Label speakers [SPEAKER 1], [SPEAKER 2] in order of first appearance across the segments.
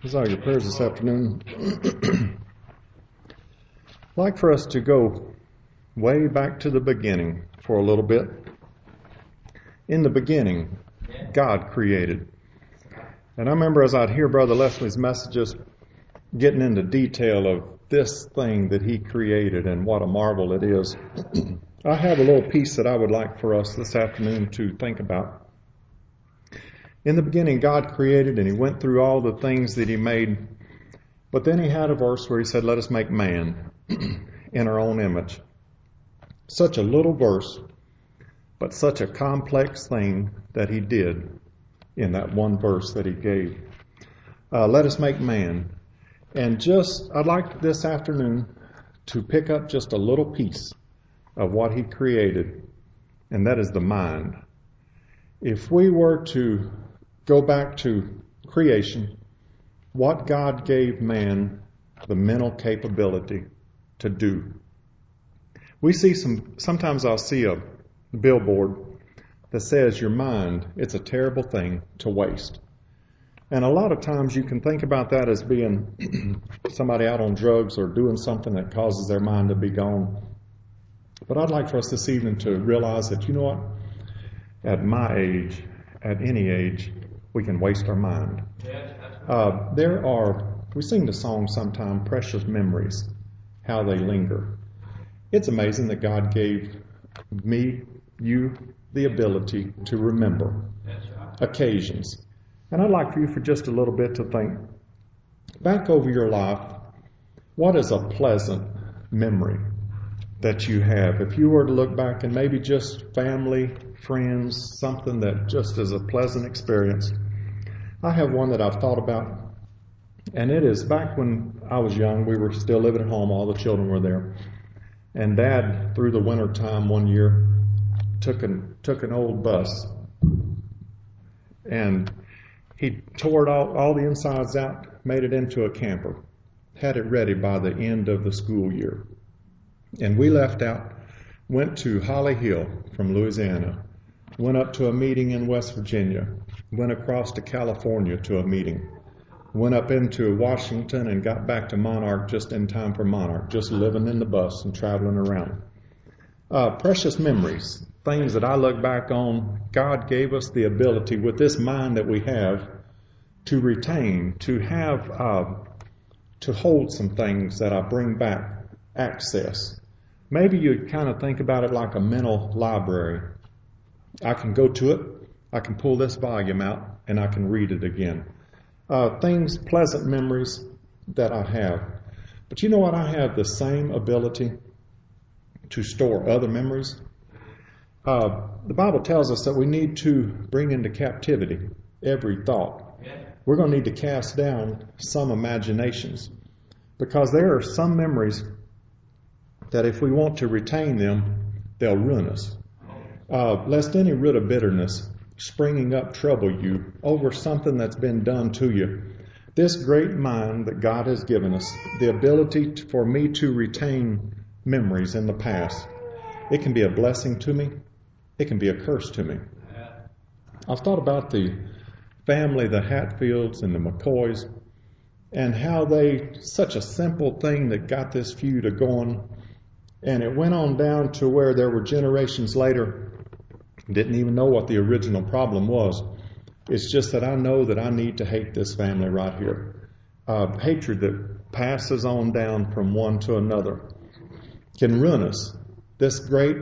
[SPEAKER 1] Those are your prayers this afternoon. I'd like for us to go way back to the beginning for a little bit. In the beginning, God created. And I remember as I'd hear Brother Leslie's messages, getting into detail of this thing that he created and what a marvel it is. I have a little piece that I would like for us this afternoon to think about. In the beginning, God created, and he went through all the things that he made. But then he had a verse where he said, let us make man in our own image. Such a little verse, but such a complex thing that he did in that one verse that he gave. Let us make man. And I'd like this afternoon to pick up just a little piece of what he created, and that is the mind. If we were to go back to creation, what God gave man the mental capability to do. We see sometimes I'll see a billboard that says your mind, it's a terrible thing to waste. And a lot of times you can think about that as being somebody out on drugs or doing something that causes their mind to be gone. But I'd like for us this evening to realize that, you know what? At my age, at any age, we can waste our mind. We sing the song sometime, precious memories, how they linger. It's amazing that God gave me, you, the ability to remember occasions. And I'd like for you for just a little bit to think back over your life. What is a pleasant memory that you have? If you were to look back and maybe just family, friends, something that just is a pleasant experience. I have one that I've thought about, and it is back when I was young. We were still living at home. All the children were there. And Dad, through the winter time one year, took an old bus, and he tore it all the insides out, made it into a camper, had it ready by the end of the school year. And we left out, went to Holly Hill from Louisiana, went up to a meeting in West Virginia, went across to California to a meeting, went up into Washington and got back to Monarch just in time for Monarch, just living in the bus and traveling around. Precious memories, things that I look back on. God gave us the ability with this mind that we have to retain, to have, to hold some things that I bring back, access. Maybe you kind of think about it like a mental library. I can go to it, I can pull this volume out, and I can read it again. Things, pleasant memories that I have. But you know what? I have the same ability to store other memories. The Bible tells us that we need to bring into captivity every thought. We're going to need to cast down some imaginations, because there are some memories that if we want to retain them, they'll ruin us. Lest any root of bitterness springing up trouble you over something that's been done to you. This great mind that God has given us, the ability for me to retain memories in the past, it can be a blessing to me. It can be a curse to me. I've thought about the family, the Hatfields and the McCoys, and how such a simple thing that got this feud going, and it went on down to where there were generations later, didn't even know what the original problem was. It's just that I know that I need to hate this family right here. Hatred that passes on down from one to another can ruin us. This great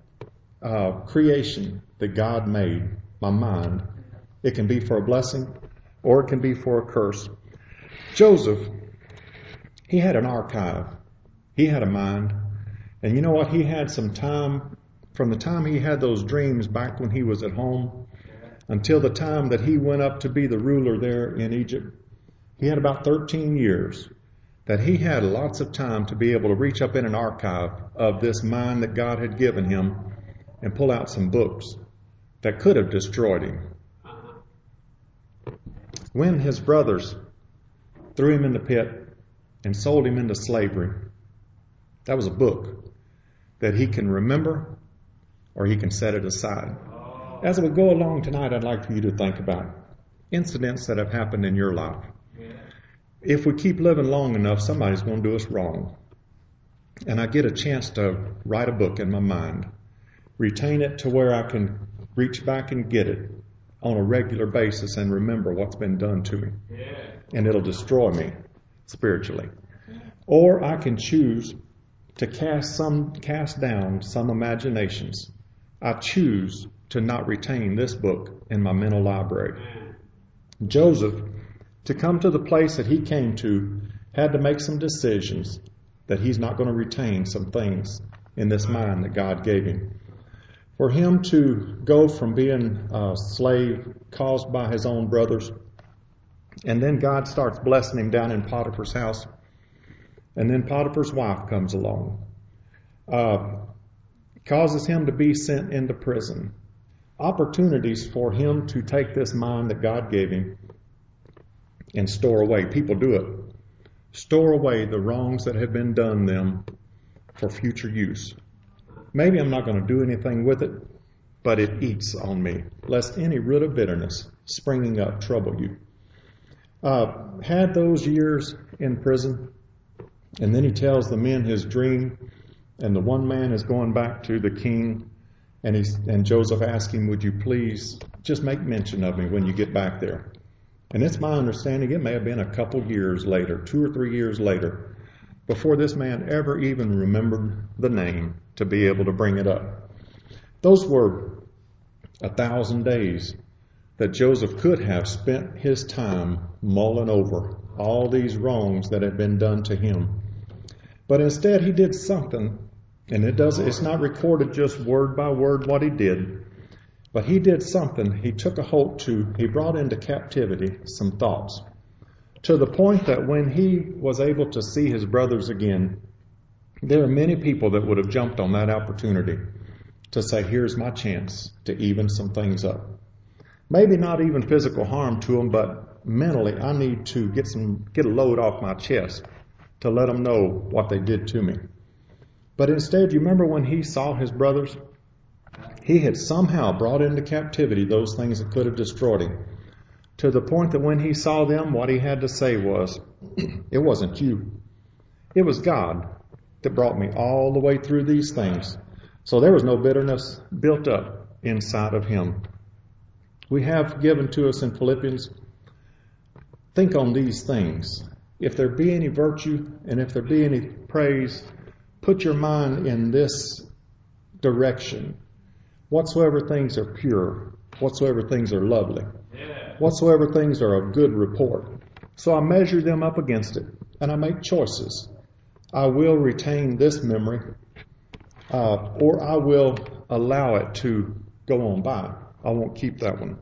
[SPEAKER 1] creation that God made, my mind, it can be for a blessing or it can be for a curse. Joseph, he had an archive. He had a mind. And you know what? He had some time, from the time he had those dreams back when he was at home until the time that he went up to be the ruler there in Egypt. He had about 13 years that he had lots of time to be able to reach up in an archive of this mind that God had given him and pull out some books that could have destroyed him. When his brothers threw him in the pit and sold him into slavery, that was a book that he can remember or he can set it aside. As we go along tonight, I'd like for you to think about incidents that have happened in your life. if we keep living long enough, somebody's going to do us wrong. And I get a chance to write a book in my mind, retain it to where I can reach back and get it on a regular basis and remember what's been done to me. Yeah. And it'll destroy me spiritually. Or I can choose to cast down some imaginations. I choose to not retain this book in my mental library. Joseph, to come to the place that he came to, had to make some decisions that he's not going to retain some things in this mind that God gave him. For him to go from being a slave caused by his own brothers, and then God starts blessing him down in Potiphar's house, and then Potiphar's wife comes along, causes him to be sent into prison. Opportunities for him to take this mind that God gave him and store away. People do it. Store away the wrongs that have been done them for future use. Maybe I'm not going to do anything with it, but it eats on me, lest any root of bitterness springing up trouble you. Had those years in prison, and then he tells the men his dream, and the one man is going back to the king, and Joseph asks him, would you please just make mention of me when you get back there? And it's my understanding it may have been a couple years later, 2 or 3 years later, before this man ever even remembered the name to be able to bring it up. Those were 1,000 days that Joseph could have spent his time mulling over all these wrongs that had been done to him. But instead he did something, and it's not recorded just word by word what he did, but he did something. He took a hold to, he brought into captivity some thoughts, to the point that when he was able to see his brothers again, there are many people that would have jumped on that opportunity to say, here's my chance to even some things up. Maybe not even physical harm to them, but mentally I need to get a load off my chest to let them know what they did to me. But instead, you remember when he saw his brothers? He had somehow brought into captivity those things that could have destroyed him, to the point that when he saw them, what he had to say was, it wasn't you. It was God that brought me all the way through these things. So there was no bitterness built up inside of him. We have given to us in Philippians, think on these things. If there be any virtue and if there be any praise, put your mind in this direction. Whatsoever things are pure, whatsoever things are lovely, whatsoever things are of good report. So I measure them up against it, and I make choices. I will retain this memory, or I will allow it to go on by. I won't keep that one.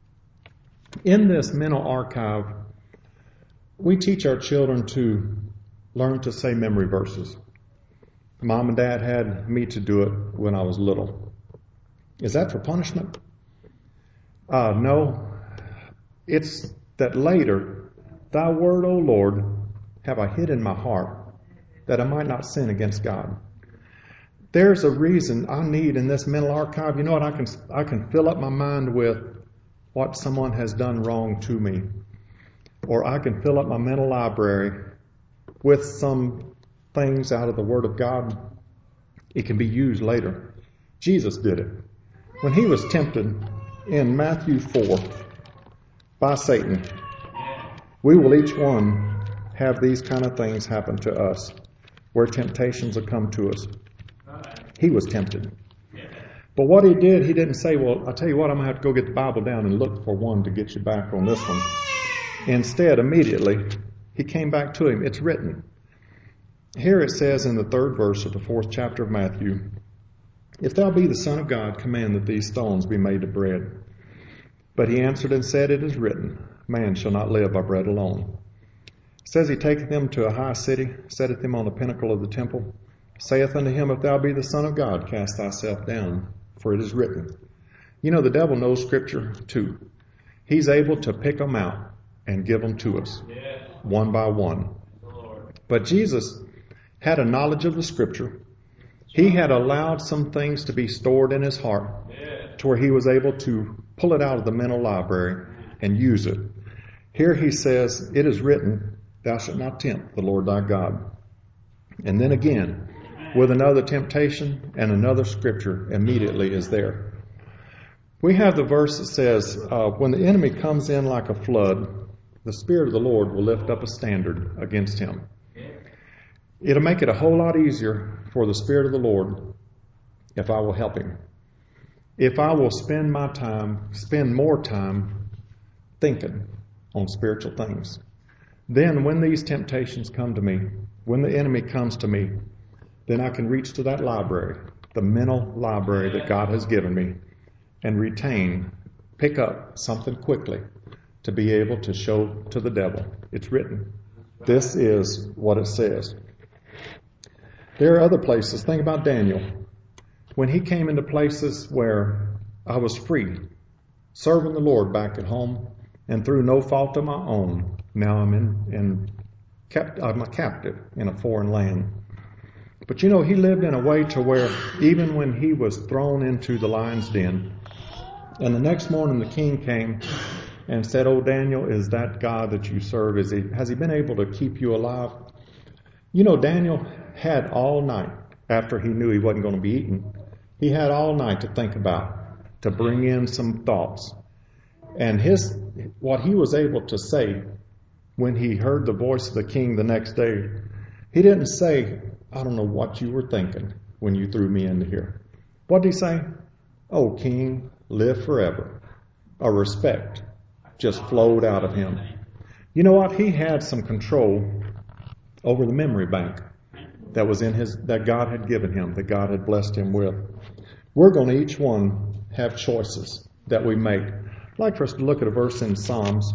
[SPEAKER 1] In this mental archive, we teach our children to learn to say memory verses. Mom and Dad had me to do it when I was little. Is that for punishment? No. It's that later, thy word, O Lord, have I hid in my heart, that I might not sin against God. There's a reason I need in this mental archive. You know what? I can fill up my mind with what someone has done wrong to me. Or I can fill up my mental library with some things out of the Word of God. It can be used later. Jesus did it. When he was tempted in Matthew 4 by Satan, we will each one have these kind of things happen to us, where temptations will come to us. He was tempted. But what he did, he didn't say, well, I'll tell you what, I'm going to have to go get the Bible down and look for one to get you back on this one. Instead, immediately, he came back to him. It's written. Here it says in the 3rd verse of the 4th chapter of Matthew, if thou be the Son of God, command that these stones be made to bread. But he answered and said, it is written, man shall not live by bread alone. It says he taketh them to a high city, setteth them on the pinnacle of the temple, saith unto him, if thou be the Son of God, cast thyself down, for it is written. You know, the devil knows Scripture too. He's able to pick them out and give them to us, one by one. But Jesus had a knowledge of the Scripture. He had allowed some things to be stored in his heart to where he was able to pull it out of the mental library and use it. Here he says, it is written, Thou shalt not tempt the Lord thy God. And then again, with another temptation and another scripture immediately is there. We have the verse that says, when the enemy comes in like a flood, the Spirit of the Lord will lift up a standard against him. It'll make it a whole lot easier for the Spirit of the Lord if I will help him. If I will spend more time thinking on spiritual things. Then when these temptations come to me, when the enemy comes to me, then I can reach to that library, the mental library that God has given me, and pick up something quickly to be able to show to the devil. It's written. This is what it says. There are other places. Think about Daniel. When he came into places where I was free, serving the Lord back at home, and through no fault of my own, now I'm a captive in a foreign land. But he lived in a way to where even when he was thrown into the lion's den, and the next morning the king came and said, "Oh, Daniel, is that God that you serve, has he been able to keep you alive?" Daniel had all night, after he knew he wasn't going to be eaten, he had all night to think about, to bring in some thoughts. And what he was able to say when he heard the voice of the king the next day, he didn't say, "I don't know what you were thinking when you threw me into here." What did he say? "Oh, king, live forever." A respect just flowed out of him. You know what? He had some control over the memory bank that was that God had given him, that God had blessed him with. We're going to each one have choices that we make. I'd like for us to look at a verse in Psalms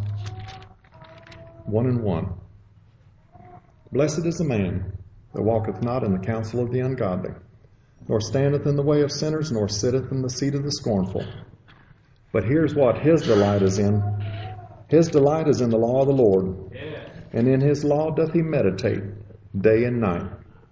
[SPEAKER 1] 1:1. "Blessed is the man that walketh not in the counsel of the ungodly, nor standeth in the way of sinners, nor sitteth in the seat of the scornful. But here's what his delight is in. His delight is in the law of the Lord, and in his law doth he meditate day and night."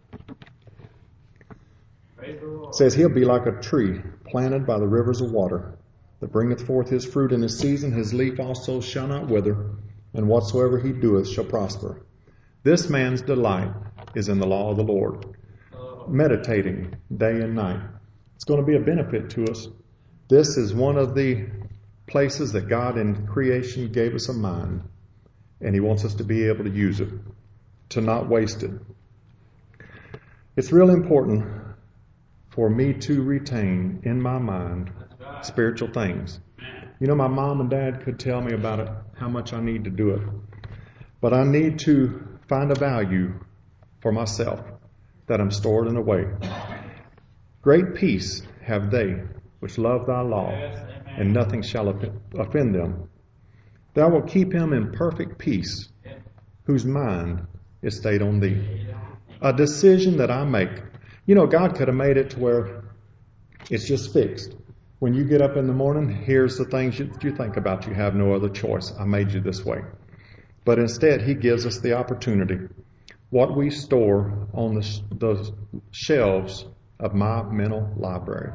[SPEAKER 1] It says he'll be like a tree planted by the rivers of water, that bringeth forth his fruit in his season, his leaf also shall not wither, and whatsoever he doeth shall prosper. This man's delight is in the law of the Lord, meditating day and night. It's going to be a benefit to us. This is one of the places that God in creation gave us a mind, and he wants us to be able to use it, to not waste it. It's really important for me to retain in my mind spiritual things. My mom and dad could tell me about it, how much I need to do it. But I need to find a value for myself that I'm stored in a way. "Great peace have they which love thy law, and nothing shall offend them. Thou wilt keep him in perfect peace, whose mind is stayed on thee." A decision that I make. God could have made it to where it's just fixed. When you get up in the morning, here's the things you think about. You have no other choice. I made you this way. But instead, he gives us the opportunity. What we store on the shelves of my mental library.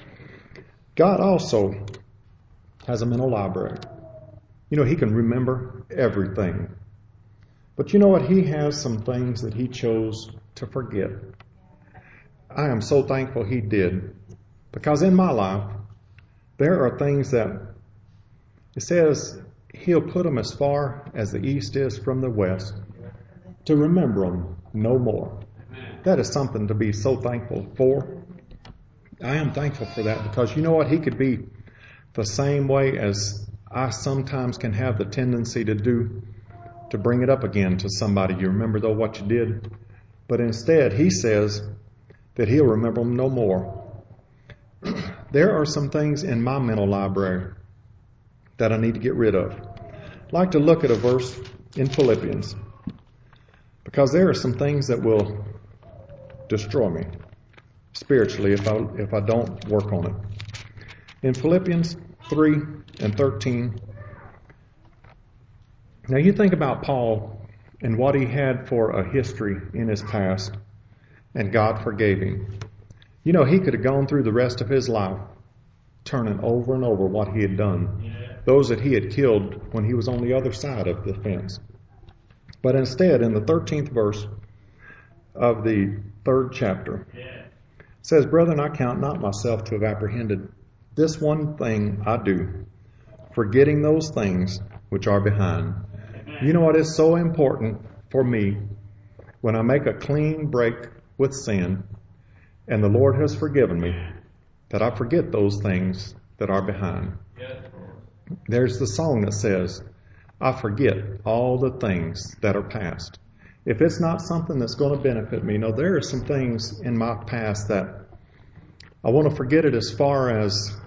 [SPEAKER 1] God also has a mental library. He can remember everything. But you know what? He has some things that he chose to forget. I am so thankful he did. Because in my life, there are things that it says he'll put them as far as the east is from the west, to remember them no more. That is something to be so thankful for. I am thankful for that, because you know what? He could be the same way as I sometimes can have the tendency to do, to bring it up again to somebody. You remember though what you did? But instead, he says that he'll remember them no more. There are some things in my mental library that I need to get rid of. I'd like to look at a verse in Philippians, because there are some things that will destroy me spiritually if I don't work on it. In Philippians 3:13, now you think about Paul and what he had for a history in his past, and God forgave him. He could have gone through the rest of his life turning over and over what he had done. Those that he had killed when he was on the other side of the fence. But instead, in the 13th verse of the 3rd chapter, it says, Brethren, I count not myself to have apprehended. This one thing I do, forgetting those things which are behind. You know what is so important for me when I make a clean break with sin and the Lord has forgiven me, that I forget those things that are behind. There's the song that says, I forget all the things that are past. If it's not something that's going to benefit me, no, there are some things in my past that I want to forget it as far as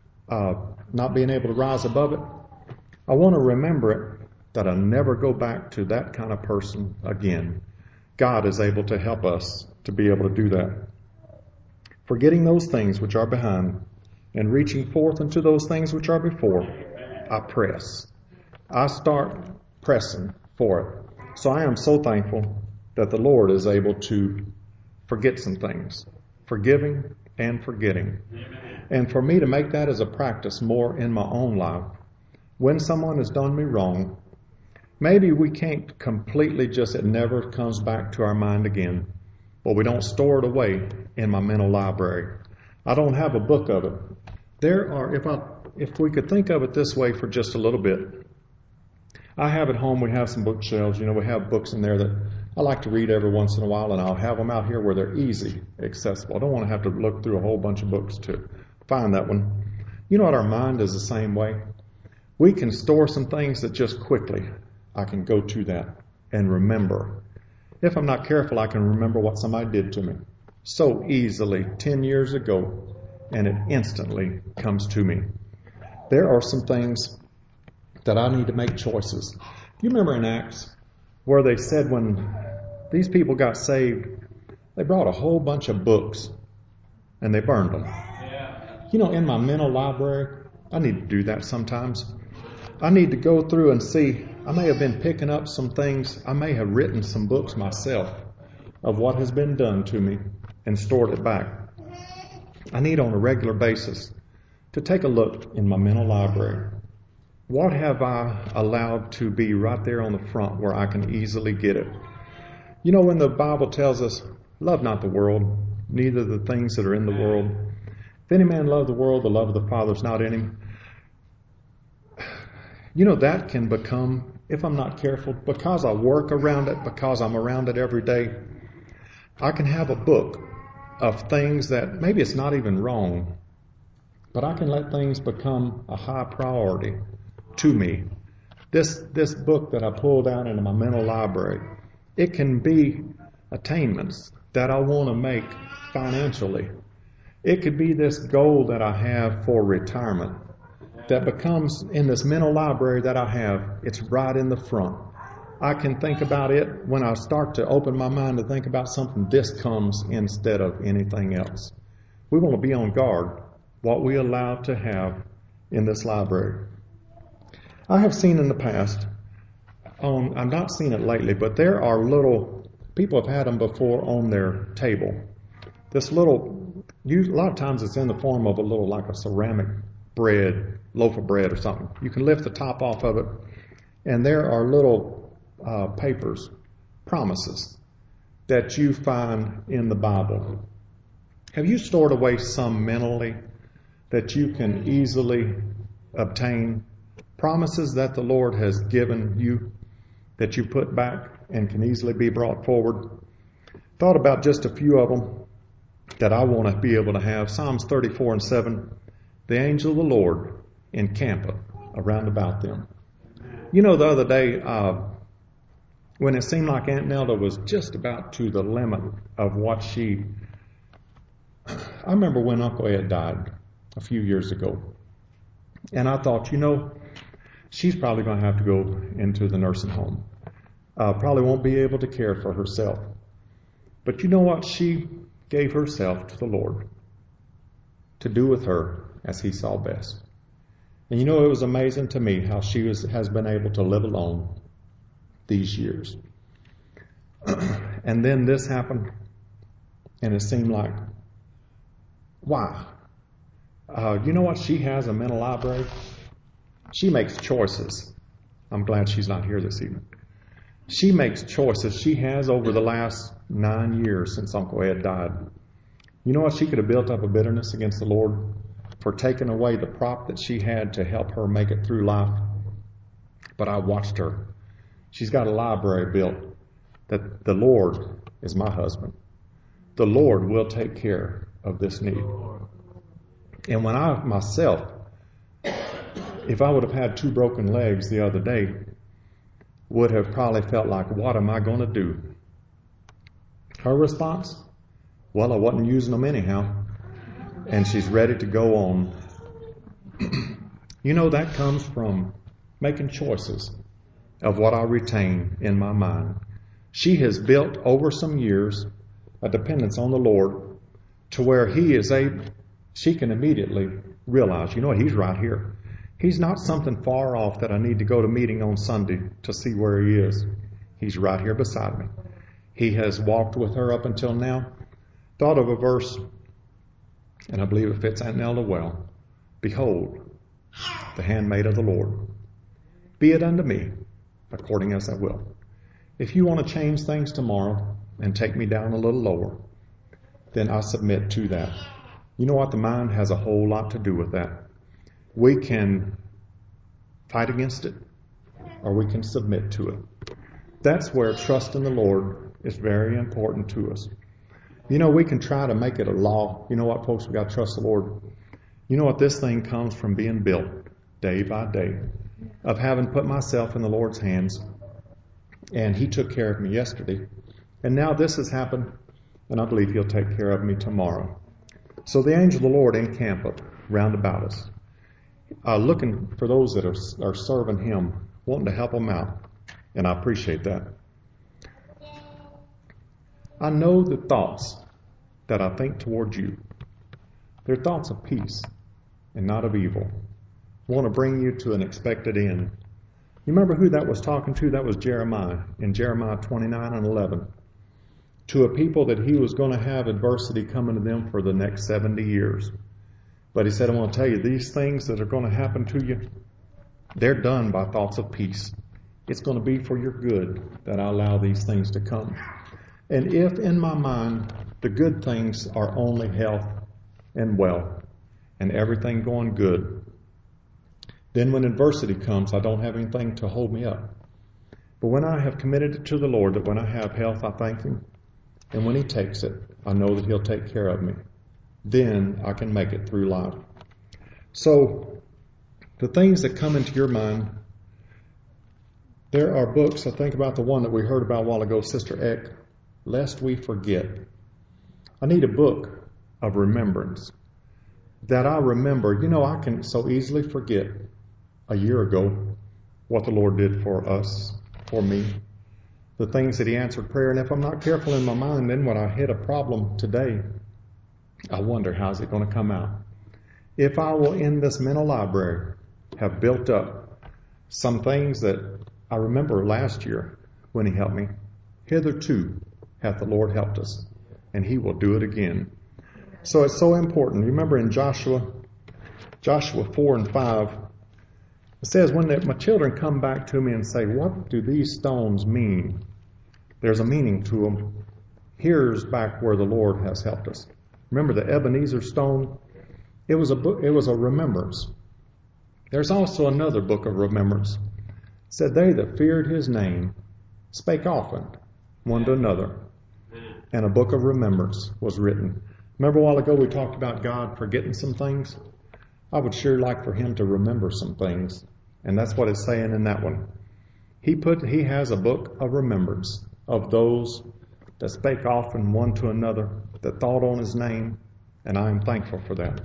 [SPEAKER 1] not being able to rise above it. I want to remember it, that I never go back to that kind of person again. God is able to help us to be able to do that. Forgetting those things which are behind and reaching forth into those things which are before, I press. I start pressing for it. So I am so thankful that the Lord is able to forget some things, forgiving and forgetting. And for me to make that as a practice more in my own life, when someone has done me wrong, maybe we can't completely just, it never comes back to our mind again, but we don't store it away in my mental library. I don't have a book of it. There are, if we could think of it this way for just a little bit, I have at home, we have some bookshelves, we have books in there that I like to read every once in a while, and I'll have them out here where they're easy, accessible. I don't want to have to look through a whole bunch of books to find that one. You know what, our mind is the same way. We can store some things that just quickly, I can go to that and remember. If I'm not careful, I can remember what somebody did to me so easily 10 years ago, and it instantly comes to me. There are some things that I need to make choices. You remember in Acts where they said when these people got saved, they brought a whole bunch of books and they burned them. In my mental library, I need to do that sometimes. I need to go through and see, I may have been picking up some things, I may have written some books myself of what has been done to me and stored it back. I need on a regular basis to take a look in my mental library. What have I allowed to be right there on the front where I can easily get it? When the Bible tells us, love not the world, neither the things that are in the world. If any man love the world, the love of the Father is not in him. That can become, if I'm not careful, because I work around it, because I'm around it every day, I can have a book of things that maybe it's not even wrong, but I can let things become a high priority to me. This book that I pulled out into my mental library, it can be attainments that I want to make financially. It could be this goal that I have for retirement that becomes in this mental library that I have, it's right in the front. I can think about it when I start to open my mind to think about something, this comes instead of anything else. We want to be on guard what we allow to have in this library. I have seen in the past, I've not seen it lately, but there are people have had them before on their table. A lot of times it's in the form of like a ceramic loaf of bread or something. You can lift the top off of it, and there are little papers, promises that you find in the Bible. Have you stored away some mentally that you can easily obtain? Promises that the Lord has given you that you put back and can easily be brought forward. Thought about just a few of them that I want to be able to have. Psalms 34:7. The angel of the Lord encampeth around about them. The other day, when it seemed like Aunt Nelda was just about to the limit of what I remember when Uncle Ed died a few years ago. And I thought, she's probably going to have to go into the nursing home. Probably won't be able to care for herself. But you know what? She gave herself to the Lord to do with her as he saw best. And it was amazing to me how she has been able to live alone these years. And then this happened, and it seemed like, wow. You know what? She has a mental library. She makes choices. I'm glad she's not here this evening. She makes choices. She has over the last 9 years since Uncle Ed died. You know what? She could have built up a bitterness against the Lord for taking away the prop that she had to help her make it through life. But I watched her. She's got a library built that the Lord is my husband. The Lord will take care of this need. And when I myself, if I would have had 2 broken legs the other day, would have probably felt like, what am I going to do? Her response, well, I wasn't using them anyhow. And she's ready to go on. You know, that comes from making choices of what I retain in my mind. She has built over some years a dependence on the Lord to where she can immediately realize, you know what, he's right here. He's not something far off that I need to go to meeting on Sunday to see where he is. He's right here beside me. He has walked with her up until now. Thought of a verse, and I believe it fits Aunt Nelda well. Behold, the handmaid of the Lord. Be it unto me, according as I will. If you want to change things tomorrow and take me down a little lower, then I submit to that. You know what? The mind has a whole lot to do with that. We can fight against it, or we can submit to it. That's where trust in the Lord is very important to us. You know, we can try to make it a law. You know what, folks? We got to trust the Lord. You know what? This thing comes from being built day by day, of having put myself in the Lord's hands, and He took care of me yesterday. And now this has happened, and I believe He'll take care of me tomorrow. So the angel of the Lord encampeth round about us, looking for those that are serving Him, wanting to help them out. And I appreciate that. I know the thoughts that I think toward you. They're thoughts of peace and not of evil. I want to bring you to an expected end. You remember who that was talking to? That was Jeremiah in Jeremiah 29:11. To a people that he was going to have adversity coming to them for the next 70 years. But he said, I'm going to tell you, these things that are going to happen to you, they're done by thoughts of peace. It's going to be for your good that I allow these things to come. And if in my mind the good things are only health and wealth and everything going good, then when adversity comes, I don't have anything to hold me up. But when I have committed it to the Lord, that when I have health, I thank Him. And when He takes it, I know that He'll take care of me. Then I can make it through life. So, the things that come into your mind, there are books. I think about the one that we heard about a while ago, Sister Eck, Lest We Forget. I need a book of remembrance that I remember. You know, I can so easily forget a year ago what the Lord did for us, for me, the things that He answered prayer. And if I'm not careful in my mind, then when I hit a problem today, I wonder, how's it going to come out? If I will, in this mental library, have built up some things that I remember last year when He helped me, hitherto hath the Lord helped us, and He will do it again. So it's so important. Remember in Joshua 4 and 5, it says, when my children come back to me and say, what do these stones mean? There's a meaning to them. Here's back where the Lord has helped us. Remember the Ebenezer stone? It was a remembrance. There's also another book of remembrance. It said, they that feared His name spake often one to another. And a book of remembrance was written. Remember a while ago we talked about God forgetting some things? I would sure like for Him to remember some things. And that's what it's saying in that one. He has a book of remembrance of those that spake often one to another, that thought on His name, and I am thankful for that.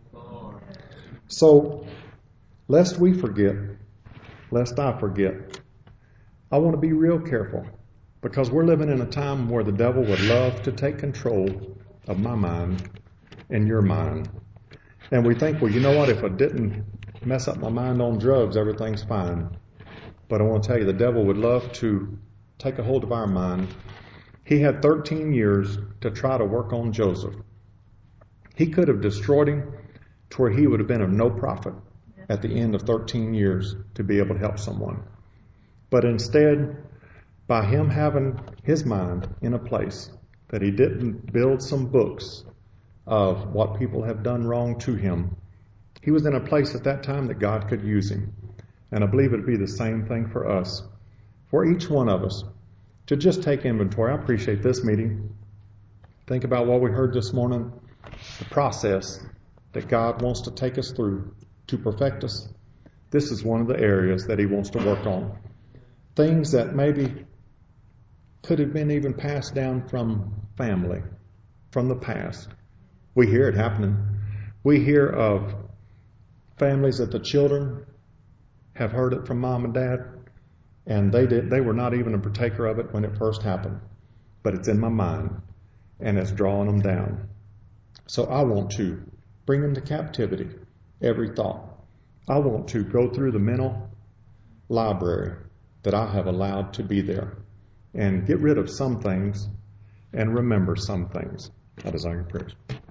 [SPEAKER 1] So, lest we forget, lest I forget, I want to be real careful, because we're living in a time where the devil would love to take control of my mind and your mind. And we think, well, you know what, if I didn't mess up my mind on drugs, everything's fine. But I want to tell you, the devil would love to take a hold of our mind. He had 13 years to try to work on Joseph. He could have destroyed him to where he would have been of no profit at the end of 13 years to be able to help someone. But instead, by him having his mind in a place that he didn't build some books of what people have done wrong to him. He was in a place at that time that God could use him. And I believe it'd be the same thing for us, for each one of us, to just take inventory. I appreciate this meeting. Think about what we heard this morning, the process that God wants to take us through to perfect us. This is one of the areas that he wants to work on. Things that maybe could have been even passed down from family, from the past. We hear it happening. We hear of families that the children have heard it from mom and dad, and they were not even a partaker of it when it first happened. But it's in my mind, and it's drawing them down. So I want to bring into captivity every thought. I want to go through the mental library that I have allowed to be there and get rid of some things and remember some things. I desire your prayers.